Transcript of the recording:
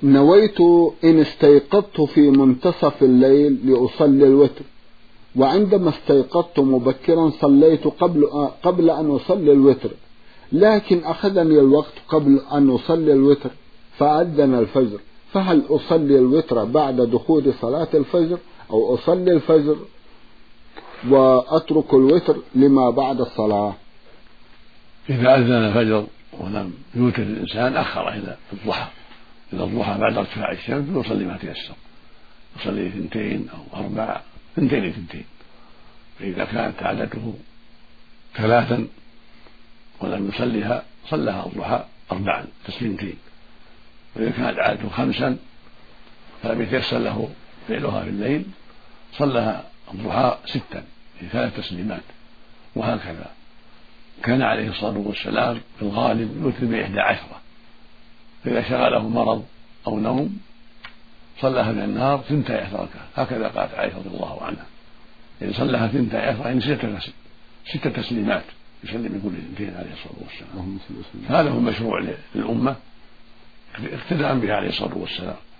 نويت إن استيقظت في منتصف الليل لأصلي الوتر، وعندما استيقظت مبكرا صليت قبل أن أصلي الوتر، لكن أخذني الوقت قبل أن أصلي الوتر فأذن الفجر، فهل أصلي الوتر بعد دخول صلاة الفجر أو أصلي الفجر وأترك الوتر لما بعد الصلاة؟ إذا أذن الفجر ولم يوتر الإنسان أخر إلى الضحى، إلى الضحى بعد ارتفاع الشمس ويصلي ما تيسر، يصلي 2 أو 4، 2 فإذا كانت عادته 3 ولم يصليها صلىها الضحى 4 تسليمتين، وإذا كانت عادته 5 فلم يتيسر له فعلها في الليل صلىها الضحى 6 3 تسليمات. وهكذا كان عليه الصلاة والسلام في الغالب يوتر ب11، فإذا شغله مرض أو نوم صلىها من النهار 12 ركعة، هكذا قالت عائشة رضي الله عنها، إن صلىها 12 يعني 6 تسليمات يسلم من كل 2 عليه الصلاة والسلام. هذا هو المشروع للأمة اقتداء به عليه الصلاة والسلام.